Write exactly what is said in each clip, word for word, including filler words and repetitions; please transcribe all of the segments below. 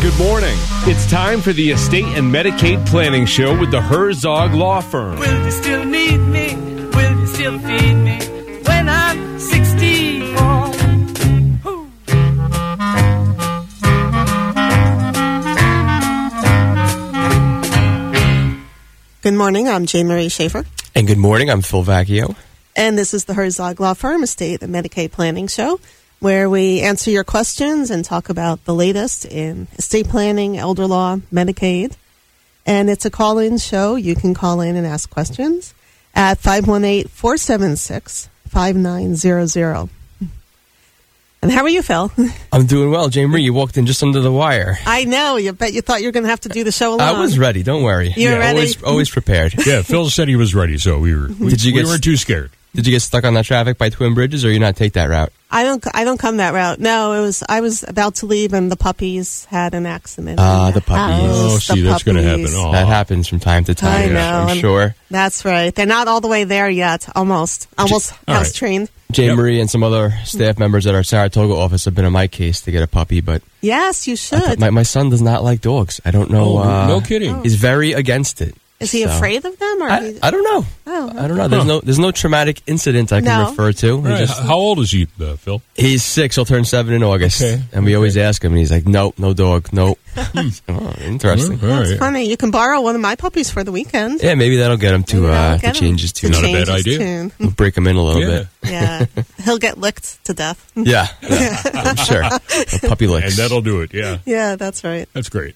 good morning. It's time for the Estate and Medicaid Planning Show with the Herzog Law Firm. Will you still need me? Will you still feed me when I'm sixty-four? Ooh. Good morning. I'm Jane Marie Schaefer. And good morning. I'm Phil Vacchio. And this is the Herzog Law Firm Estate and Medicaid Planning Show, where we answer your questions and talk about the latest in estate planning, elder law, Medicaid. And it's a call-in show. You can call in and ask questions at five one eight, four seven six, five nine zero zero. And how are you, Phil? I'm doing well. Jane Marie, you walked in just under the wire. I know. You bet you thought you were going to have to do the show alone. I was ready. Don't worry. You were yeah, ready? Always, always prepared. Yeah, Phil said he was ready, so we were. We, Did you we get, weren't too scared. Did you get stuck on that traffic by Twin Bridges, or you not take that route? I don't. I don't come that route. No, it was. I was about to leave, and the puppies had an accident. Ah, in the puppies. house. Oh, The see, that's going to happen. puppies. Oh. That happens from time to time. I know. I'm and sure. That's right. They're not all the way there yet. Almost. Almost All house right. trained. Jane Yep. Marie and some other staff members at our Saratoga office have been on my case to get a puppy, but Yes, you I should. thought- my, my son does not like dogs. I don't know. Oh, uh, no kidding. He's very against it. Is he so. afraid of them, or I, he, I don't know. Oh, I don't know. There's Huh. no there's no traumatic incident I can No. refer to. He Right. just- How old is he, uh, Phil? He's six. He'll turn seven in August. Okay. And we always ask him, and he's like, nope, no dog, nope. Oh, interesting. All That's right. funny. You can borrow one of my puppies for the weekend. Yeah, maybe that'll get him to, Maybe uh, that'll to get him change his to tune. Not a change bad his idea. tune. We'll break him in a little Yeah. bit. Yeah, he'll get licked to death. Yeah, yeah, I'm sure. A puppy licks. And that'll do it, yeah. Yeah, that's right. That's great.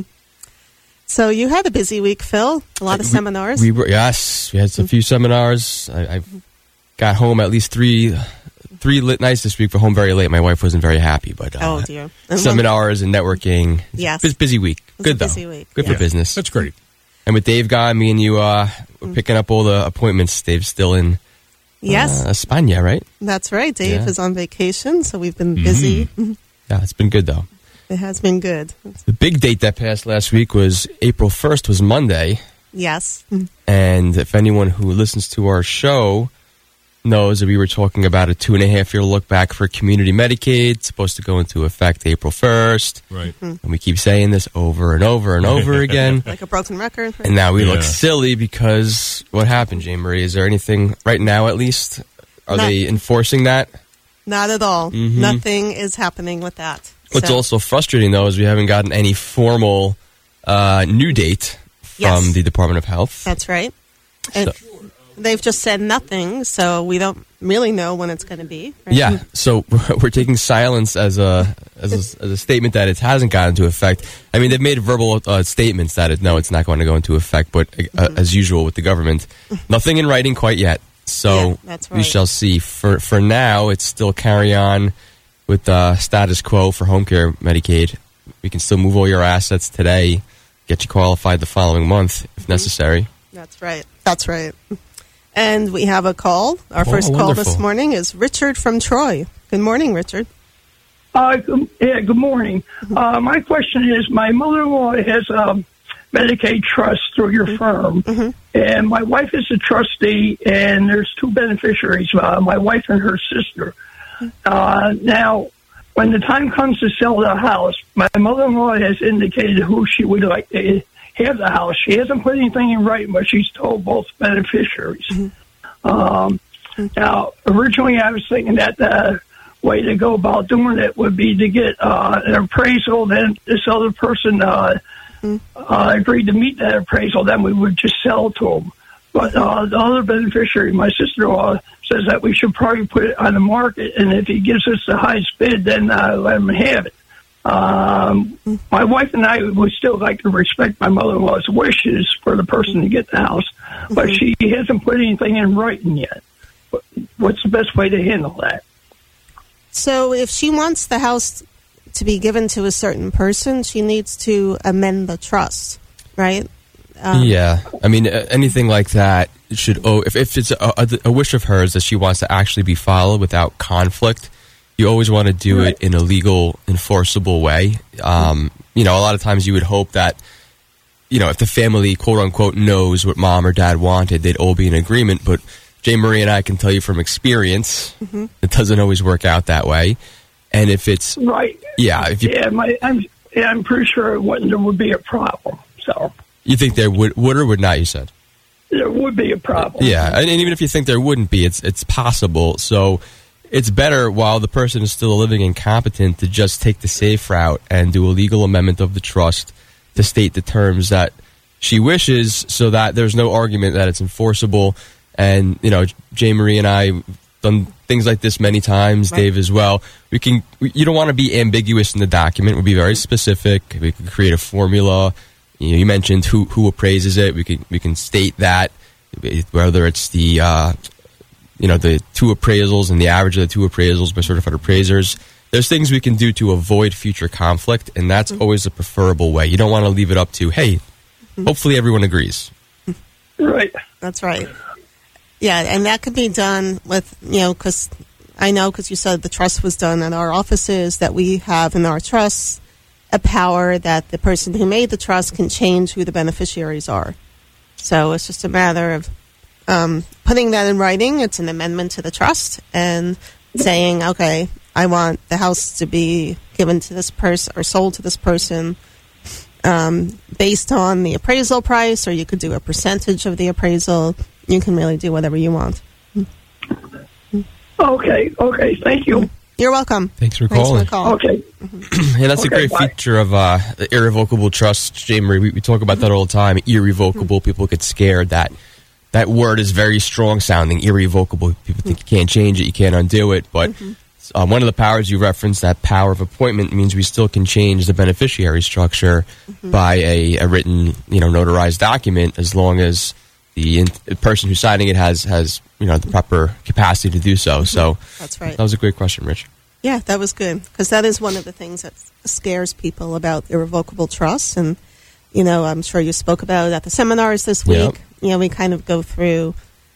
So you had a busy week, Phil. A lot of We- seminars. We were yes, we had a few seminars. I, I got home at least three three lit nights this week. For home very late. My wife wasn't very happy, but uh, oh dear. And seminars and networking. Yes. Bus- busy week. was Good a though. busy week, Good yeah. for business. That's great. And with Dave gone, me and you uh, were picking up all the appointments. Dave's still in Yes, uh, España, right? that's right. Dave Yeah. is on vacation, so we've been busy. Yeah, it's been good though. It has been good. The big date that passed last week was April first, was Monday. Yes. And if anyone who listens to our show knows that we were talking about a two and a half year look back for community Medicaid. It's supposed to go into effect April first. Right. And we keep saying this over and over and over again. Like a broken record. And now we Yeah. look silly because what happened, Jane Marie? Is there anything right now at least? Are Not- they enforcing that? Not at all. Mhm. Nothing is happening with that. What's So- also frustrating, though, is we haven't gotten any formal uh, new date from Yes. the Department of Health. That's right. And they've just said nothing, so we don't really know when it's going to be. Right? Yeah, so we're taking silence as a as a, as a statement that it hasn't gotten into effect. I mean, they've made verbal uh, statements that it, no, it's not going to go into effect, but uh, Mm-hmm. as usual with the government, nothing in writing quite yet. So Yeah, that's we right. shall see. For for now, it's still carry on with uh, status quo for home care Medicaid. We can still move all your assets today, get you qualified the following month if Mm-hmm. necessary. That's right. That's right. And we have a call. Our Oh, first call wonderful. this morning is Richard from Troy. Good morning, Richard. Uh, good, yeah, good morning. Uh, my question is, my mother-in-law has a Medicaid trust through your firm, and my wife is a trustee, and there's two beneficiaries, uh, my wife and her sister. Uh, now, when the time comes to sell the house, my mother-in-law has indicated who she would like to have the house. She hasn't put anything in writing, but she's told both beneficiaries. Um, now, originally I was thinking that the way to go about doing it would be to get uh, an appraisal, then this other person uh, uh, agreed to meet that appraisal, then we would just sell to them. But uh, the other beneficiary, my sister-in-law, says that we should probably put it on the market, and if he gives us the highest bid, then uh, let him have it. Um, my wife and I would still like to respect my mother-in-law's wishes for the person to get the house, but she hasn't put anything in writing yet. What's the best way to handle that? So if she wants the house to be given to a certain person, she needs to amend the trust, right? Um, Yeah, I mean, uh, anything like that should. Oh, if, if it's a, a, a wish of hers that she wants to actually be followed without conflict, you always want to do Right. it in a legal, enforceable way. Um, you know, a lot of times you would hope that, you know, if the family, quote unquote, knows what mom or dad wanted, they'd all be in agreement. But Jane Marie and I can tell you from experience, it doesn't always work out that way. And if it's Right. yeah, if you Yeah, my I'm yeah, I'm pretty sure it wouldn't, there would be a problem. So You think there would, would or would not, you said? there would be a problem. Yeah, and, and even if you think there wouldn't be, it's it's possible. So it's better while the person is still living incompetent to just take the safe route and do a legal amendment of the trust to state the terms that she wishes, so that there's no argument that it's enforceable. And you know, Jay Marie and I have done things like this many times. Right. Dave as well. We can. We, you don't want to be ambiguous in the document. We'll be very specific. We can create a formula. You know, you mentioned who who appraises it. We can we can state that, whether it's the uh, you know the two appraisals and the average of the two appraisals by certified appraisers. There's things we can do to avoid future conflict, and that's mm-hmm. always the preferable way. You don't want to leave it up to, hey, mm-hmm. hopefully everyone agrees. Right. That's right. Yeah, and that could be done with, you know, because I know, because you said the trust was done in our offices, that we have in our trusts a power that the person who made the trust can change who the beneficiaries are. So it's just a matter of um, putting that in writing. It's an amendment to the trust and saying, okay, I want the house to be given to this person or sold to this person um, based on the appraisal price, or you could do a percentage of the appraisal. You can really do whatever you want. Okay, okay, thank you. You're welcome. Thanks for Thanks calling. for the call. Okay. Yeah, that's Okay, a great bye. feature of uh, the irrevocable trust, Jay Marie. We, we talk about that all the time. Irrevocable. People get scared that that word is very strong sounding. Irrevocable. People think you can't change it, you can't undo it. But uh, one of the powers you referenced, that power of appointment, means we still can change the beneficiary structure Mm-hmm. by a, a written, you know, notarized document, as long as the, in, the person who's signing it has has you know the proper capacity to do so. So That's right. that was a great question, Rich. Yeah, that was good, because that is one of the things that scares people about irrevocable trusts. And, you know, I'm sure you spoke about it at the seminars this week. Yep. You know, we kind of go through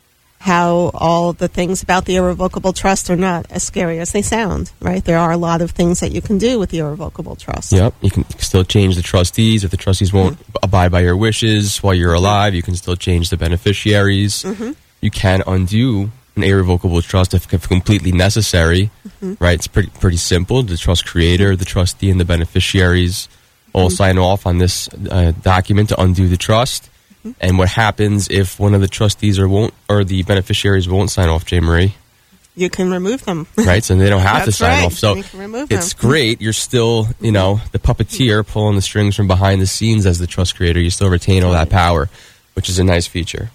how all the things about the irrevocable trust are not as scary as they sound, right? There are a lot of things that you can do with the irrevocable trust. Yep, you can still change the trustees. If the trustees won't Mm-hmm. abide by your wishes while you're alive, you can still change the beneficiaries. Mm-hmm. You can undo an irrevocable trust if, if completely necessary, Mm-hmm. right? It's pretty pretty simple. The trust creator, the trustee, and the beneficiaries all Mm-hmm. sign off on this uh, document to undo the trust. Mm-hmm. And what happens if one of the trustees or won't or the beneficiaries won't sign off, Jay Marie? You can remove them. Right, so they don't have to That's sign right. off. So You can remove it's them. great. You're still, you know, the puppeteer pulling the strings from behind the scenes as the trust creator. You still retain all that power, which is a nice feature.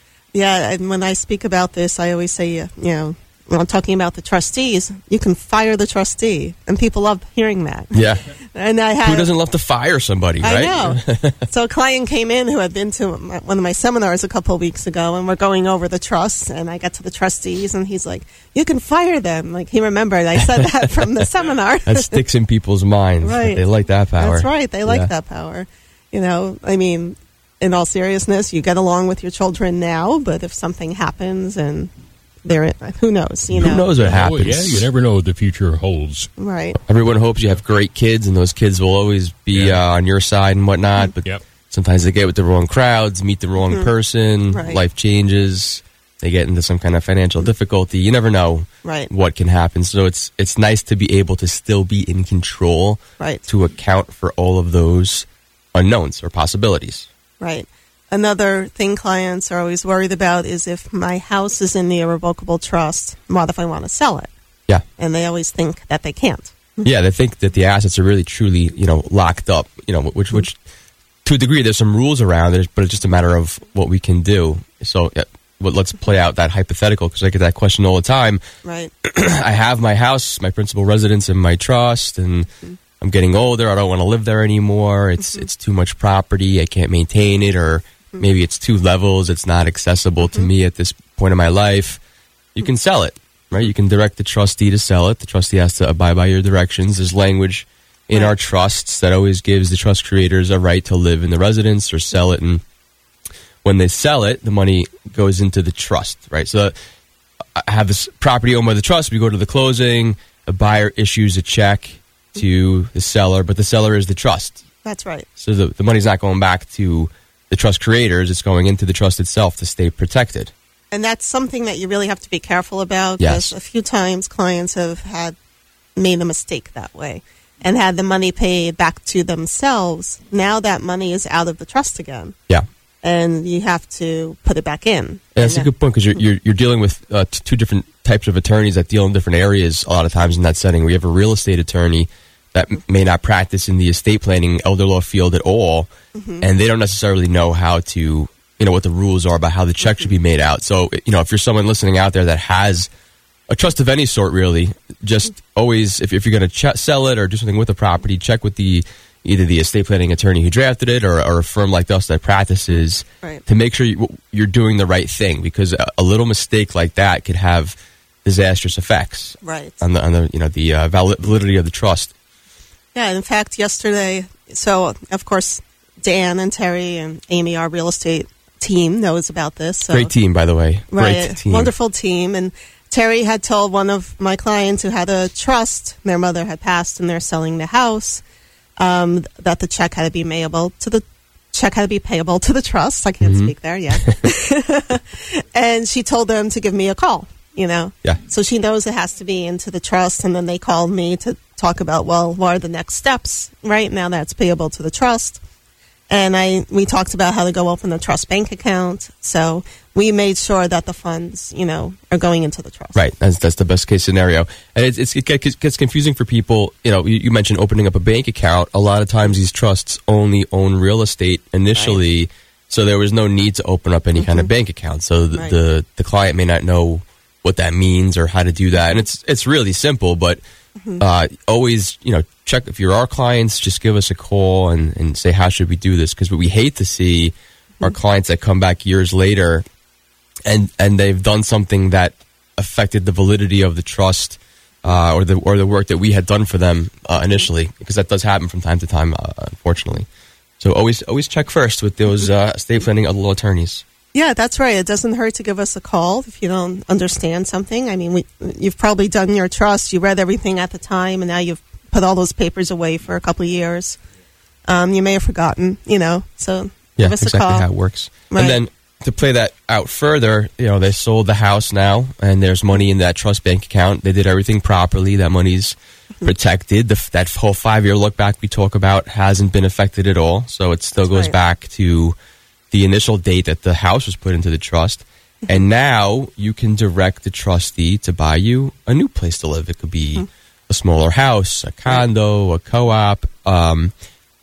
Yeah, and when I speak about this, I always say, uh, you know, when I'm talking about the trustees, you can fire the trustee, and people love hearing that. Yeah. And I had Who doesn't love to fire somebody, right? I know. So a client came in who had been to my, one of my seminars a couple of weeks ago, and we're going over the trusts, and I got to the trustees, and he's like, you can fire them. Like, he remembered I said that from the seminar. That sticks in people's minds. Right. They like that power. That's right. They like Yeah. that power. You know, I mean, in all seriousness, you get along with your children now, but if something happens and they're, who knows, you know. Who knows what Oh, happens? yeah, you never know what the future holds. Right. Everyone hopes you have great kids, and those kids will always be Yeah. uh, on your side and whatnot. But Yep. sometimes they get with the wrong crowds, meet the wrong person, Right. life changes, they get into some kind of financial difficulty. You never know Right. what can happen. So it's it's nice to be able to still be in control Right. to account for all of those unknowns or possibilities. Right. Another thing clients are always worried about is if my house is in the irrevocable trust, what if I want to sell it? Yeah. And they always think that they can't. Yeah, they think that the assets are really truly, you know, locked up, you know, which which to a degree there's some rules around it, but it's just a matter of what we can do. So yeah, well, let's play out that hypothetical, because I get that question all the time. Right. I have my house, my principal residence, and my trust, and I'm getting older. I don't want to live there anymore. It's it's too much property. I can't maintain it, or maybe it's two levels. It's not accessible to me at this point in my life. You can sell it, right? You can direct the trustee to sell it. The trustee has to abide by your directions. There's language in Right. our trusts that always gives the trust creators a right to live in the residence or sell it. And when they sell it, the money goes into the trust, right? So I have this property owned by the trust. We go to the closing. The buyer issues a check to the seller, but the seller is the trust. That's right. So the, the money's not going back to the trust creators. It's going into the trust itself to stay protected. And that's something that you really have to be careful about. Yes. Because a few times clients have had made a mistake that way. and had the money paid back to themselves, now that money is out of the trust again. Yeah. And you have to put it back in. Yeah, that's a good point because you're, you're you're dealing with uh, t- two different types of attorneys that deal in different areas. A lot of times in that setting, we have a real estate attorney that m- may not practice in the estate planning elder law field at all, mm-hmm. and they don't necessarily know how to, you know, what the rules are about how the check mm-hmm. should be made out. So, you know, if you're someone listening out there that has a trust of any sort, really, just mm-hmm. always, if, if you're going to ch- sell it or do something with the property, check with the either the estate planning attorney who drafted it or, or a firm like us that practices right. to make sure you, you're doing the right thing, because a, a little mistake like that could have disastrous effects right. on the on the you know the uh, validity of the trust. Yeah, in fact, yesterday, so of course Dan and Terry and Amy, our real estate team, knows about this. So, great team, by the way. Right, great team. Wonderful team. And Terry had told one of my clients who had a trust, their mother had passed and they're selling the house, um, that the check had to be payable to the check had to be payable to the trust. I can't mm-hmm. speak there yet. And she told them to give me a call, you know. Yeah. So she knows it has to be into the trust, and then they called me to talk about, well, what are the next steps right now that's payable to the trust. And I we talked about how to go open the trust bank account. So we made sure that the funds, you know, are going into the trust. Right. That's that's the best case scenario. And it's, it's, it gets confusing for people. You know, you, you mentioned opening up a bank account. A lot of times these trusts only own real estate initially, right. so there was no need to open up any mm-hmm. kind of bank account. So the, right. the the client may not know what that means or how to do that. And it's it's really simple, but mm-hmm. uh, always, you know, check if you're our clients, just give us a call and, and say, how should we do this? Because what we hate to see mm-hmm. are clients that come back years later and, and they've done something that affected the validity of the trust uh, or the or the work that we had done for them uh, initially, because that does happen from time to time, uh, unfortunately. So always always check first with those uh, estate planning other law attorneys. Yeah, that's right. It doesn't hurt to give us a call if you don't understand something. I mean, we, you've probably done your trust. You read everything at the time, and now you've put all those papers away for a couple of years. Um, you may have forgotten, you know, so yeah, give us exactly a call. How it works. Right. And then to play that out further, you know, they sold the house now, and there's money in that trust bank account. They did everything properly. That money's mm-hmm. protected. The, that whole five-year look back we talk about hasn't been affected at all, so it still that's goes right. back to the initial date that the house was put into the trust. Mm-hmm. And now you can direct the trustee to buy you a new place to live. It could be mm-hmm. a smaller house, a condo, a co-op. Um,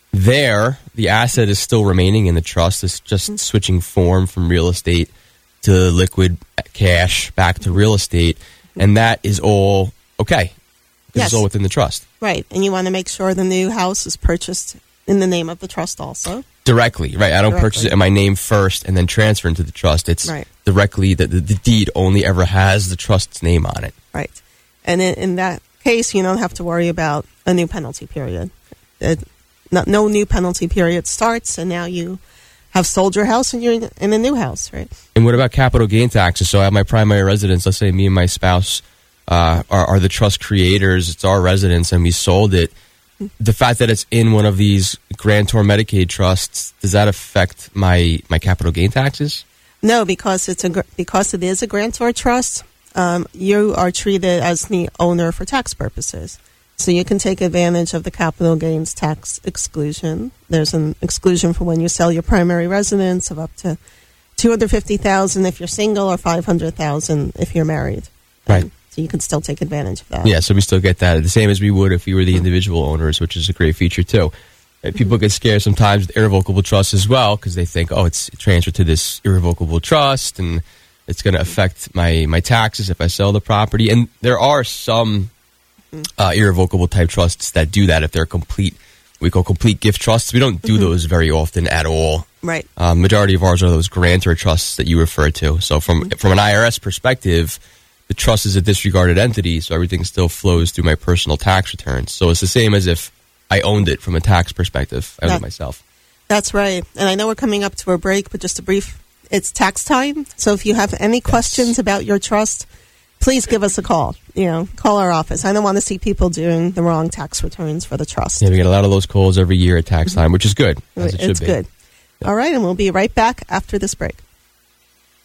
there, the asset is still remaining in the trust. It's just mm-hmm. switching form from real estate to liquid cash back to real estate. Mm-hmm. And that is all okay. Because yes. it's all within the trust. Right. And you want to make sure the new house is purchased in the name of the trust also. Directly, right. I don't directly. purchase it in my name first and then transfer into the trust. It's right. directly, the, the, the deed only ever has the trust's name on it. Right. And in, in that case, you don't have to worry about a new penalty period. It, not, no new penalty period starts, and now you have sold your house and you're in, in a new house, right? And what about capital gain taxes? So I have my primary residence. Let's say me and my spouse uh, are, are the trust creators. It's our residence, and we sold it. The fact that it's in one of these grantor Medicaid trusts, does that affect my, my capital gain taxes? No, because it's a because it is a grantor trust. Um, you are treated as the owner for tax purposes, so you can take advantage of the capital gains tax exclusion. There's an exclusion for when you sell your primary residence of up to two hundred fifty thousand dollars if you're single, or five hundred thousand dollars if you're married. Right. Um, So you can still take advantage of that. Yeah, so we still get that, the same as we would if we were the individual owners, which is a great feature too. And people get scared sometimes with irrevocable trusts as well, because they think, oh, it's transferred to this irrevocable trust, and it's going to affect my, my taxes if I sell the property. And there are some uh, irrevocable type trusts that do that if they're complete, we call complete gift trusts. We don't do mm-hmm. those very often at all. Right. Uh, majority of ours are those grantor trusts that you refer to. So from mm-hmm. from an I R S perspective, the trust is a disregarded entity, so everything still flows through my personal tax returns. So it's the same as if I owned it from a tax perspective. I owned that, it myself. That's right. And I know we're coming up to a break, but just a brief, it's tax time. So if you have any yes. questions about your trust, please give us a call. You know, call our office. I don't want to see people doing the wrong tax returns for the trust. Yeah, we get a lot of those calls every year at tax time, which is good, as it should it's be. It's good. Yeah. All right, and we'll be right back after this break.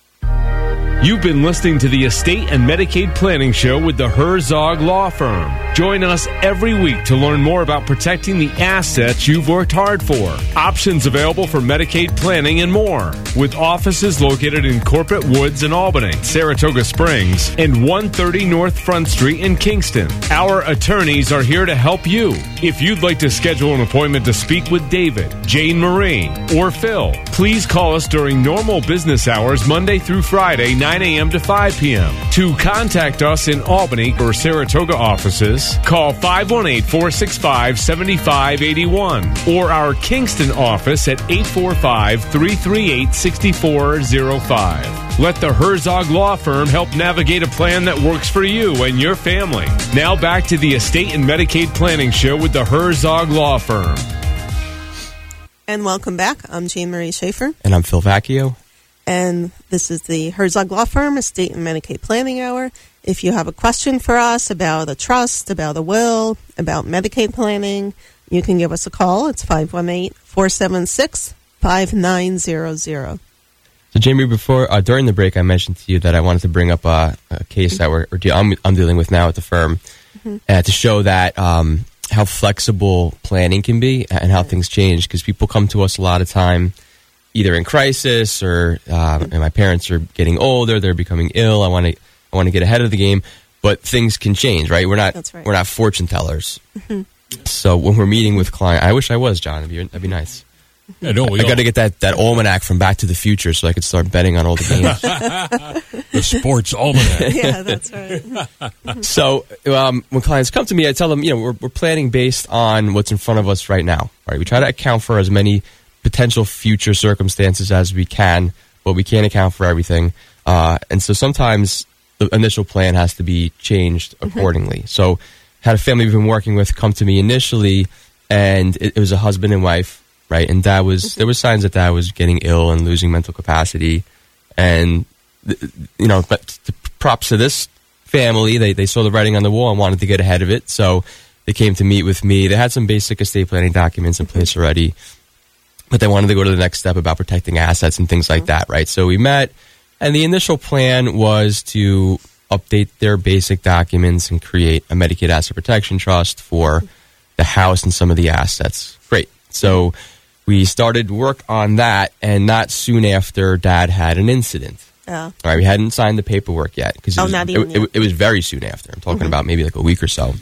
You've been listening to the Estate and Medicaid Planning Show with the Herzog Law Firm. Join us every week to learn more about protecting the assets you've worked hard for. Options available for Medicaid planning and more. With offices located in Corporate Woods in Albany, Saratoga Springs, and one thirty North Front Street in Kingston. Our attorneys are here to help you. If you'd like to schedule an appointment to speak with David, Jane Marie, or Phil, please call us during normal business hours Monday through Friday, nine a.m. to five p.m. To contact us in Albany or Saratoga offices, call five one eight, four six five, seven five eight one or our Kingston office at eight four five, three three eight, six four zero five. Let the Herzog Law Firm help navigate a plan that works for you and your family. Now back to the Estate and Medicaid Planning Show with the Herzog Law Firm. And welcome back. I'm Jane Marie Schaefer. And I'm Phil Vacchio. And this is the Herzog Law Firm Estate and Medicaid Planning Hour. If you have a question for us about a trust, about a will, about Medicaid planning, you can give us a call. It's five one eight, four seven six, five nine zero zero. So, Jamie, before uh, during the break, I mentioned to you that I wanted to bring up a, a case that we're, or de- I'm, I'm dealing with now at the firm mm-hmm. uh, to show that um, how flexible planning can be and how things change. Because people come to us a lot of time either in crisis or uh, and my parents are getting older, they're becoming ill. I want to I want to get ahead of the game, but things can change, right? We're not That's right. we're not fortune tellers. Mm-hmm. So when we're meeting with clients, I wish I was, John. That'd be, that'd be nice. Yeah, no, we I got to get that, that almanac from Back to the Future so I could start betting on all the games. The sports almanac. Yeah, that's right. So um, when clients come to me, I tell them, you know, we're, we're planning based on what's in front of us right now. Right? We try to account for as many potential future circumstances as we can, but we can't account for everything. Uh, and so sometimes the initial plan has to be changed accordingly. Mm-hmm. So had a family we've been working with come to me initially, and it, it was a husband and wife. Right, and dad was mm-hmm. there were signs that dad was getting ill and losing mental capacity, and you know, but props to this family. They they saw the writing on the wall and wanted to get ahead of it, so they came to meet with me. They had some basic estate planning documents in place already, but they wanted to go to the next step about protecting assets and things like that. Right, so we met, and the initial plan was to update their basic documents and create a Medicaid asset protection trust for the house and some of the assets. Great, so we started work on that, and not soon after, Dad had an incident. Yeah. All right, we hadn't signed the paperwork yet because oh, it, not it, even it, yet. it was very soon after. I'm talking mm-hmm. about maybe like a week or so.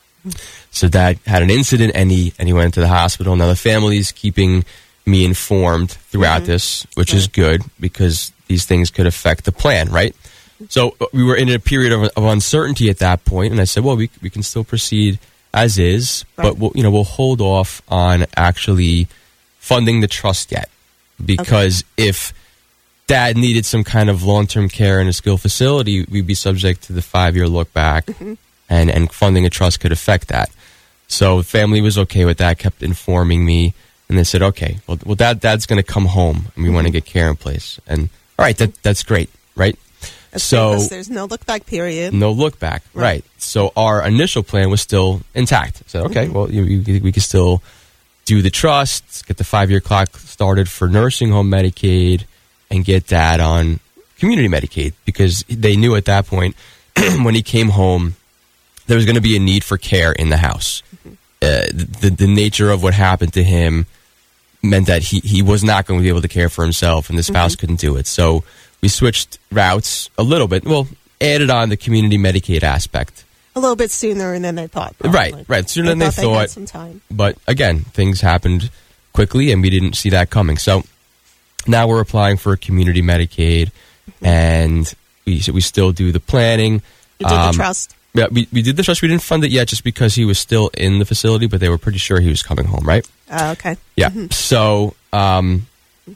So Dad had an incident, and he and he went into the hospital. Now the family's keeping me informed throughout mm-hmm. this, which right. is good because these things could affect the plan, right? So we were in a period of, of uncertainty at that point, and I said, well, we we can still proceed as is, right. but we'll, you know, we'll hold off on actually funding the trust yet, because okay. if Dad needed some kind of long-term care in a skilled facility, we'd be subject to the five-year look-back, mm-hmm. and, and funding a trust could affect that. So the family was okay with that, kept informing me, and they said, okay, well, well Dad, Dad's going to come home, and we mm-hmm. want to get care in place. And, all right, that, that's great, right? That's so because there's no look-back period. No look-back, right. right. So our initial plan was still intact. So, okay, mm-hmm. well, you, you, we could still do the trust, get the five-year clock started for nursing home Medicaid, and get Dad on community Medicaid, because they knew at that point when he came home there was going to be a need for care in the house. Mm-hmm. Uh, the, the nature of what happened to him meant that he, he was not going to be able to care for himself, and the spouse mm-hmm. couldn't do it. So we switched routes a little bit. Well, added on the community Medicaid aspect. A little bit sooner than they thought. Probably. Right, right. Sooner they than they thought. thought. They had some time. But again, things happened quickly, and we didn't see that coming. So now we're applying for community Medicaid, mm-hmm. and we we still do the planning. You did um, the trust. Yeah, we, we did the trust. We didn't fund it yet just because he was still in the facility, but they were pretty sure he was coming home, right? Uh, okay. Yeah. Mm-hmm. So um,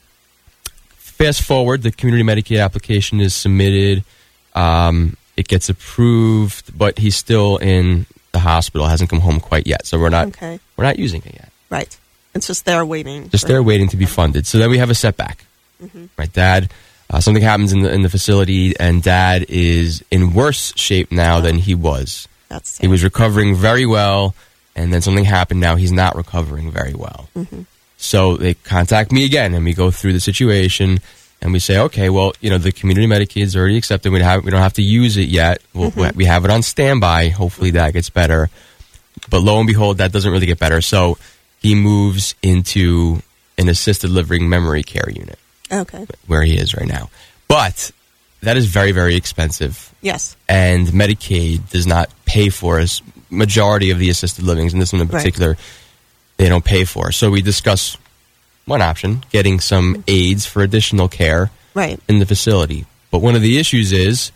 fast forward, the community Medicaid application is submitted. Um, it gets approved, but he's still in the hospital, hasn't come home quite yet. So we're not okay. we're not using it yet. Right. It's just there waiting. Just there waiting to be funded. So then we have a setback. Mm-hmm. Right, Dad, uh, something happens in the in the facility, and Dad is in worse shape now oh. than he was. That's he was recovering very well, and then something happened. Now he's not recovering very well. Mm-hmm. So they contact me again, and we go through the situation. And we say, okay, well, you know, the community Medicaid is already accepted. We have we don't have to use it yet. We'll, mm-hmm. We have it on standby. Hopefully that gets better. But lo and behold, that doesn't really get better. So he moves into an assisted living memory care unit. Okay. Where he is right now. But that is very, very expensive. Yes. And Medicaid does not pay for us. Majority of the assisted livings, and this one in particular, right. they don't pay for. So we discuss one option, getting some aids for additional care right. in the facility. But one of the issues is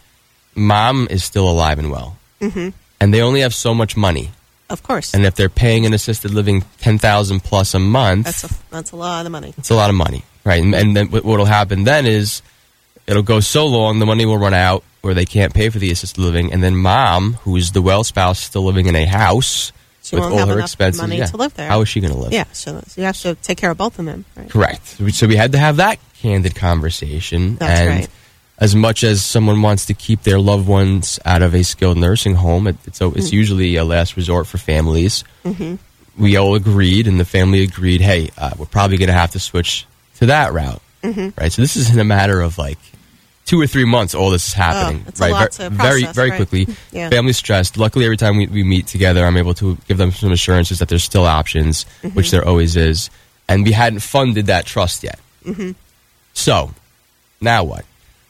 mom is still alive and well. Mm-hmm. And they only have so much money. Of course. And if they're paying an assisted living ten thousand dollars plus a month, that's a, that's a lot of money. It's a lot of money, right? And, and then what will happen then is it'll go so long, the money will run out where they can't pay for the assisted living, and then mom, who's the well spouse, still living in a house she with won't all have her enough expenses. money Yeah. to live there. How is she going to live? Yeah, so, so you have to take care of both of them. Right? Correct. So we had to have that candid conversation. That's and right. As much as someone wants to keep their loved ones out of a skilled nursing home, it, it's, it's mm-hmm. usually a last resort for families. Mm-hmm. We all agreed, and the family agreed, hey, uh, we're probably going to have to switch to that route. Mm-hmm. Right. So this isn't a matter of like two or three months all this is happening. Oh, it's right. a lot very, to process, very, very right. quickly. Yeah. Family's stressed. Luckily, every time we, we meet together, I'm able to give them some assurances that there's still options, mm-hmm. which there always is. And we hadn't funded that trust yet. Mm-hmm. So now what?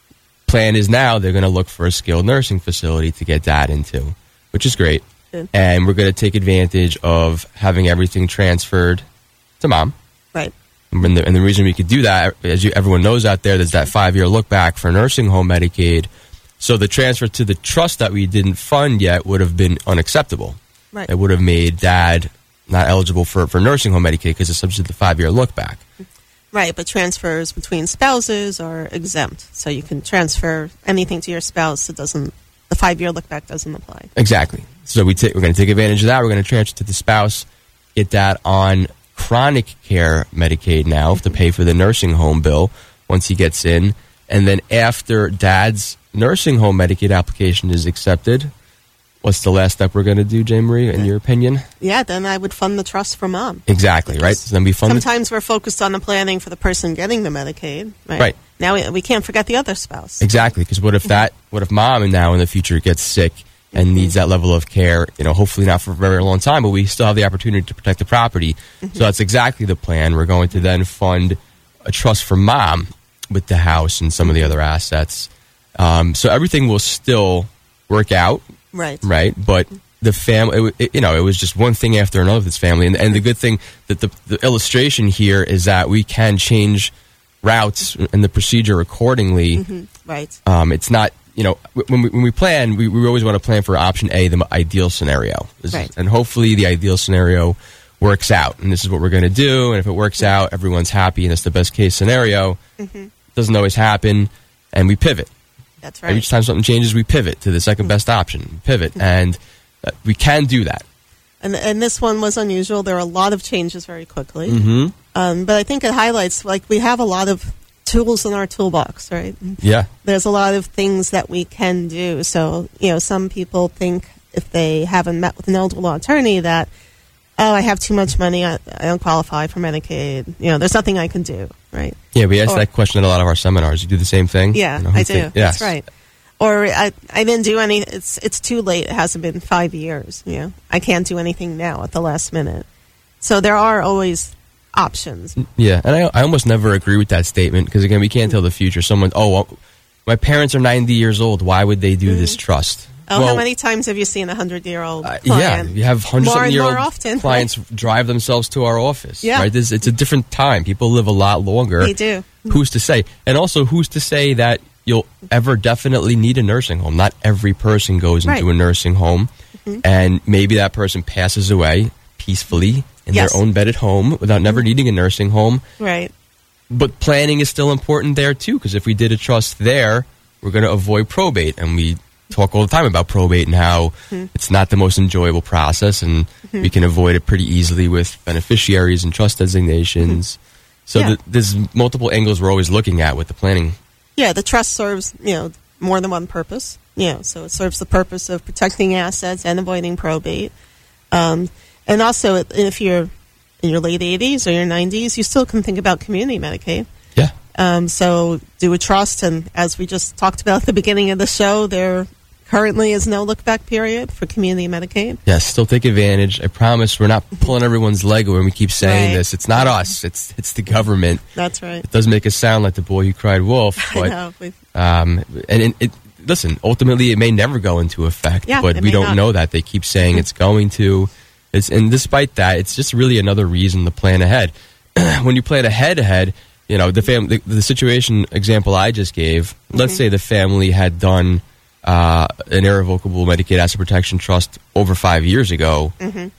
Plan is now they're going to look for a skilled nursing facility to get dad into, which is great. Good. And we're going to take advantage of having everything transferred to mom. Right. And the, and the reason we could do that, as you, everyone knows out there, there's that five-year look back for nursing home Medicaid. So the transfer to the trust that we didn't fund yet would have been unacceptable. Right. It would have made dad not eligible for, for nursing home Medicaid because it's subject to the five-year look back. Right, but transfers between spouses are exempt. So you can transfer anything to your spouse. It doesn't, the five-year look back doesn't apply. Exactly. So we ta- we're going to take advantage of that. We're going to transfer to the spouse, get that on chronic care Medicaid now to pay for the nursing home bill once he gets in. And then after dad's nursing home Medicaid application is accepted, what's the last step we're going to do, Jane Marie, in your opinion? Yeah, then I would fund the trust for mom. Exactly, right? So then we fund Sometimes the- we're focused on the planning for the person getting the Medicaid. Right. Right. Now we, we can't forget the other spouse. Exactly, because what if that, what if mom now in the future gets sick and mm-hmm. needs that level of care, you know, hopefully not for a very long time, but we still have the opportunity to protect the property. Mm-hmm. So that's exactly the plan. We're going to then fund a trust for mom with the house and some of the other assets. Um, so everything will still work out. Right. Right. But the family, it, it, you know, it was just one thing after another with this family. And, and the good thing that the, the illustration here is that we can change routes and the procedure accordingly. Mm-hmm. Right. Um, it's not, you know, when we, when we plan, we, we always want to plan for option A, the ideal scenario. This right. is, and hopefully the ideal scenario works out. And this is what we're going to do. And if it works out, everyone's happy and it's the best case scenario. Mm-hmm. Doesn't always happen. And we pivot. That's right. Each time something changes, we pivot to the second best option. Pivot. And uh, we can do that. And and this one was unusual. There were a lot of changes very quickly. Mm-hmm. Um, but I think it highlights, like, we have a lot of tools in our toolbox, right? Yeah. There's a lot of things that we can do. So, you know, some people think if they haven't met with an elder law attorney that, oh, I have too much money, I, I don't qualify for Medicaid. You know, there's nothing I can do, right? Yeah, we ask or, that question at a lot of our seminars. You do the same thing? Yeah, you know, I do. Think, yes. That's right. Or I, I didn't do any, it's it's too late. It hasn't been five years. You know, I can't do anything now at the last minute. So there are always options. Yeah, and I, I almost never agree with that statement because, again, we can't tell the future. Someone, oh, well, my parents are ninety years old. Why would they do mm-hmm. this trust? Oh, well, how many times have you seen a hundred-year-old uh, client? Yeah, you have hundred-year-old often, clients right? drive themselves to our office. Yeah. Right? This, it's a different time. People live a lot longer. They do. Who's to say? And also, who's to say that you'll ever definitely need a nursing home? Not every person goes into right. a nursing home, mm-hmm. and maybe that person passes away peacefully in yes. their own bed at home without never mm-hmm. needing a nursing home. Right. But planning is still important there, too, because if we did a trust there, we're going to avoid probate. And we talk all the time about probate and how mm-hmm. it's not the most enjoyable process, and mm-hmm. we can avoid it pretty easily with beneficiaries and trust designations. Mm-hmm. So yeah. th- there's multiple angles we're always looking at with the planning. Yeah, the trust serves, you know, more than one purpose. You know, so it serves the purpose of protecting assets and avoiding probate. Um, and also, if you're in your late eighties or your nineties, you still can think about community Medicaid. Yeah. Um, so do a trust, and as we just talked about at the beginning of the show, there are currently is no look-back period for community Medicaid. Yes, still take advantage. I promise we're not pulling everyone's leg when we keep saying Right. this. It's not us. It's it's the government. That's right. It does make us sound like the boy who cried wolf. I But, know. We've- um, and it, it, listen, ultimately it may never go into effect, Yeah, but it we may don't not. know that. They keep saying it's going to. It's, and despite that, it's just really another reason to plan ahead. When you plan ahead, ahead, you know, the, fam- the, the situation example I just gave, let's say the family had done uh, an irrevocable Medicaid asset protection trust over five years ago.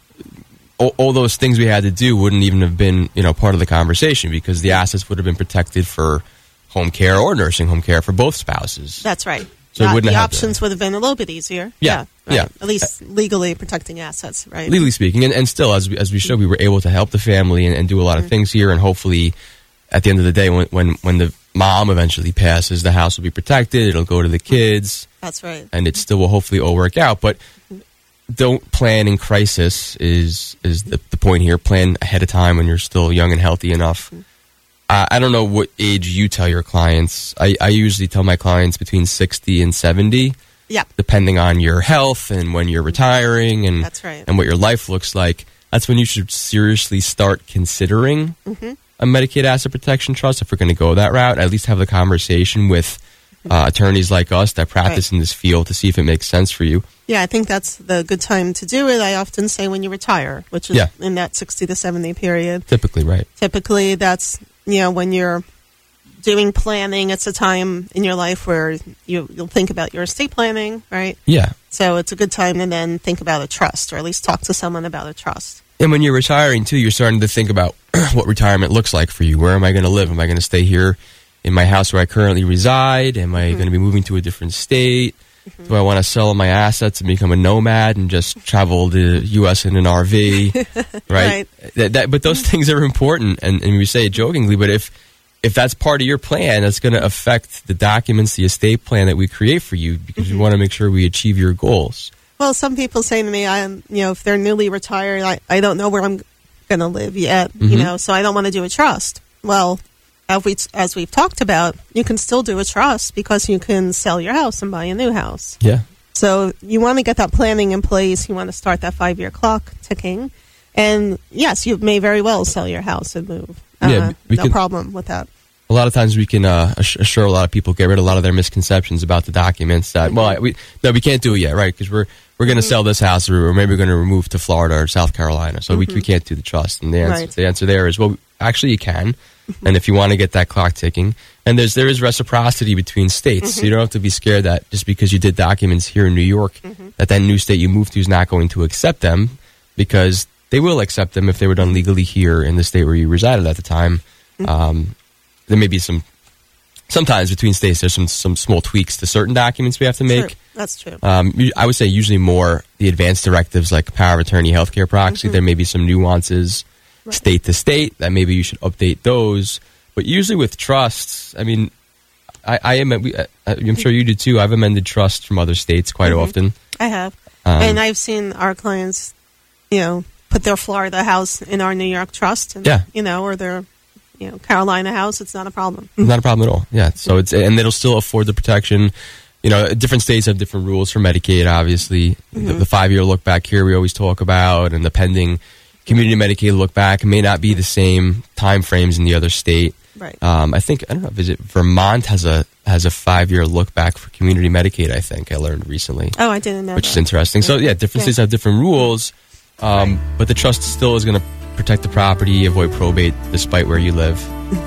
All, all those things we had to do wouldn't even have been, you know, part of the conversation because the assets would have been protected for home care or nursing home care for both spouses. That's right. So it Uh, wouldn't the have to- options would have been a little bit easier. Yeah, right. yeah. At least legally protecting assets, right? Legally speaking, and, and still, as we, as we showed, we were able to help the family and, and do a lot of things here, and hopefully, at the end of the day, when, when when the mom eventually passes, the house will be protected. It'll go to the kids, That's right. and it still will hopefully all work out. But don't plan in crisis is is the, the point here. Plan ahead of time when you're still young and healthy enough. Uh, I don't know what age you tell your clients. I, I usually tell my clients between sixty and seventy. Yeah. Depending on your health and when you're retiring and That's right. and what your life looks like, that's when you should seriously start considering Mm-hmm. a Medicaid asset protection trust. If we're going to go that route, at least have the conversation with uh, attorneys like us that practice Right. in this field to see if it makes sense for you. Yeah, I think that's the good time to do it. I often say when you retire, which is Yeah. in that sixty to seventy period. Typically, right? Typically, that's, you know, when you're doing planning, it's a time in your life where you, you'll think about your estate planning, right? Yeah. So it's a good time to then think about a trust, or at least talk to someone about a trust. And when you're retiring, too, you're starting to think about what retirement looks like for you. Where am I going to live? Am I going to stay here in my house where I currently reside? Am I going to be moving to a different state? Do I want to sell my assets and become a nomad and just travel the U S in an R V? Right? Right. That, that, but those things are important, and, and we say it jokingly, but if if that's part of your plan, that's going to affect the documents, the estate plan that we create for you, because we want to make sure we achieve your goals. Well, some people say to me, I, you know, if they're newly retired, I, I don't know where I'm going to live yet, Mm-hmm. you know, so I don't want to do a trust. Well, as, we, as we've talked about, you can still do a trust because you can sell your house and buy a new house. Yeah. So you want to get that planning in place. You want to start that five-year clock ticking. And yes, you may very well sell your house and move. Uh, Yeah, we no can- problem with that. A lot of times we can uh, ass- assure a lot of people, get rid of a lot of their misconceptions about the documents that, well, I- we, no, we can't do it yet, right? Because we're, we're going to sell this house, or we're maybe going to move to Florida or South Carolina. So we, we can't do the trust. And the answer, Right. the answer there is, well, actually you can. And if you want to get that clock ticking, and there's, there is reciprocity between states. So you don't have to be scared that just because you did documents here in New York, that that new state you moved to is not going to accept them, because they will accept them if they were done legally here in the state where you resided at the time. Um, there may be some, sometimes between states, there's some, some small tweaks to certain documents we have to make. True. That's true. Um, you- I would say usually more the advanced directives like power of attorney, healthcare proxy. There may be some nuances state to state that maybe you should update those. But usually with trusts, I mean, I, I am. We, I, I'm sure you do too. I've amended trusts from other states quite often. I have. Um, and I've seen our clients, you know, put their Florida house in our New York trust. And, Yeah. You know, or their, you know, Carolina house. It's not a problem. Not a problem at all. Yeah. So it's and it'll still afford the protection. You know, different states have different rules for Medicaid. Obviously, the, the five-year look back here we always talk about, and the pending community Medicaid look back may not be the same time frames in the other state. Right. Um, I think I don't know. Is it Vermont has a has a five-year look back for community Medicaid? I think I learned recently, Oh, I didn't know which that. is interesting. So yeah, different Yeah. states have different rules, um, but the trust still is going to protect the property, avoid probate, despite where you live.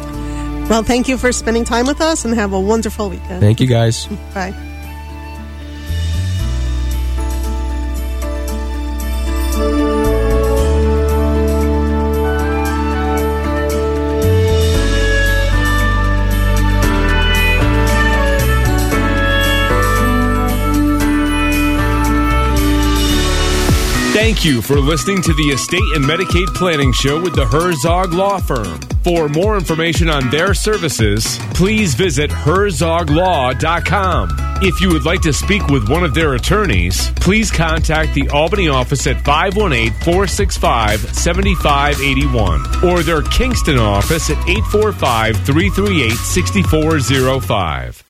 Well, thank you for spending time with us, and have a wonderful weekend. Thank you, guys. Bye. Thank you for listening to the Estate and Medicaid Planning Show with the Herzog Law Firm. For more information on their services, please visit herzog law dot com. If you would like to speak with one of their attorneys, please contact the Albany office at five one eight, four six five, seven five eight one or their Kingston office at eight four five, three three eight, six four zero five.